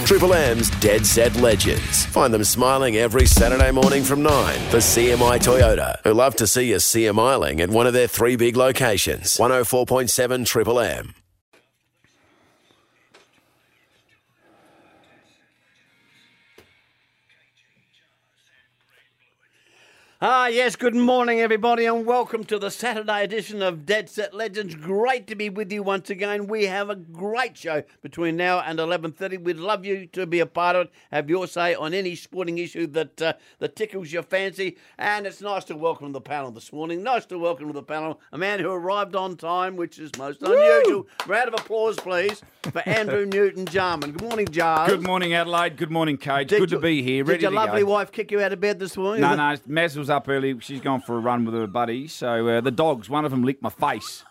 Triple M's Dead Set Legends. Find them smiling every Saturday morning from 9 for CMI Toyota, who love to see you CMIling at one of their 3 big locations. 104.7 Triple M. Yes, good morning, everybody, and welcome to the Saturday edition of Dead Set Legends. Great to be with you once again. We have a great show between now and 11:30. We'd love you to be a part of it, have your say on any sporting issue that tickles your fancy. And it's nice to welcome the panel this morning. Nice to welcome to the panel a man who arrived on time, which is most unusual. Round of applause, please, for Andrew Newton-Jarman. Good morning, Jars. Good morning, Adelaide. Good morning, Cage. Good to be here. Ready Did your to lovely go. wife kick you out of bed this morning? No, Maz was up early. She's gone for a run with her buddies. So the dogs, one of them licked my face.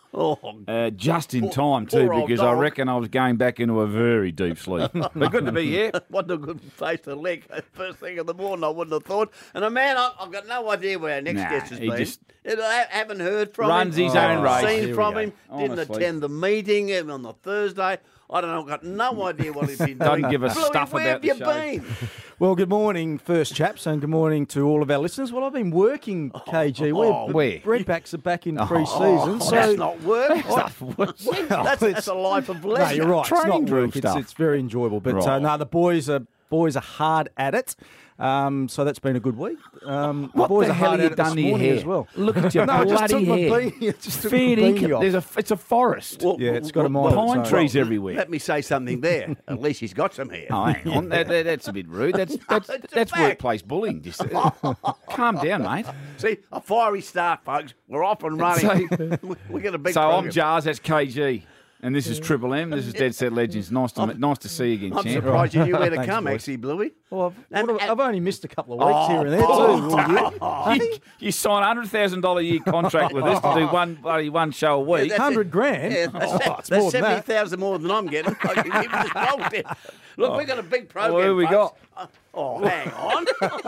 Just in time, too, poor old because I dog. reckon I was going back into a very deep sleep. But good to be here. What a good face to lick. First thing in the morning, I wouldn't have thought. And a man, I've got no idea where our next guest has he been. just I haven't heard from him. runs his own race. Seen Here from we him. go. Didn't Honestly. attend the meeting on the Thursday. I don't know. I've got no idea what he's been doing. Doesn't give a Bluey, stuff where about have the you show. been? Well, good morning, first chaps, and good morning to all of our listeners. Well, I've been working, KG. Where? Redbacks are back in pre-season. so That's not work. Well, That's a life of no, leisure. you're right. It's Training not drill work. stuff. It's very enjoyable. But Right. no, the boys are hard at it. So that's been a good week. The What boys the are hell hard have you at it this done to your morning hair? as well. Look at your No, I just bloody took my hair. beanie. I just took my Fair beanie dinkum. off. It's a forest. Well, Yeah, it's got a mind of its Pine own. trees everywhere. Let me say something there. At least he's got some hair. Oh, hang on. That's a bit rude. That's It's a that's fact. workplace bullying. Just calm down, mate. See, a fiery start, folks. We're off and running. We got a big So program. I'm Jars. That's KG, and this is Triple M. This is Dead Set Legends. Nice to see you again, I'm champ. surprised you knew where to Thanks, come, boys. actually, Bluey. Well, And- I've only missed a couple of weeks here and there too. all year. You sign a $100,000 a year contract with us to do one show a week. that's it. $100,000. Yeah, It's that's more than that. 70,000 more than I'm getting. I can give this whole bit. Look, we've got a big program. Well, who we folks. Hang on.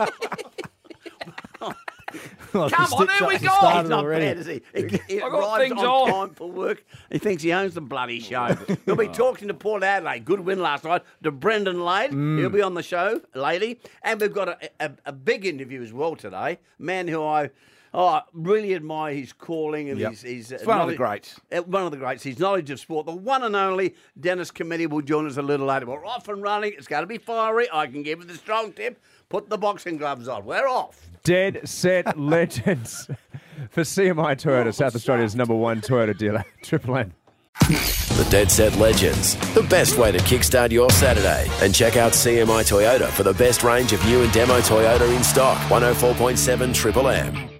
Well, Come the on, stitch here we up go. started He's not already. bad, is he? He got arrives things on on. time for work. He thinks he owns the bloody show. He'll be talking to Port Adelaide. Good win last night. To Brendan Lade. He'll be on the show, lady. And we've got a big interview as well today. Man who I really admire his calling and his It's one of the greats. One of the greats. His knowledge of sport. The one and only Dennis Committee will join us a little later. We're off and running. It's going to be fiery. I can give you the strong tip. Put the boxing gloves on. We're off. Dead Set Legends for CMI Toyota, South Australia's #1 Toyota dealer, Triple M. The Dead Set Legends, the best way to kickstart your Saturday. And check out CMI Toyota for the best range of new and demo Toyota in stock. 104.7 Triple M.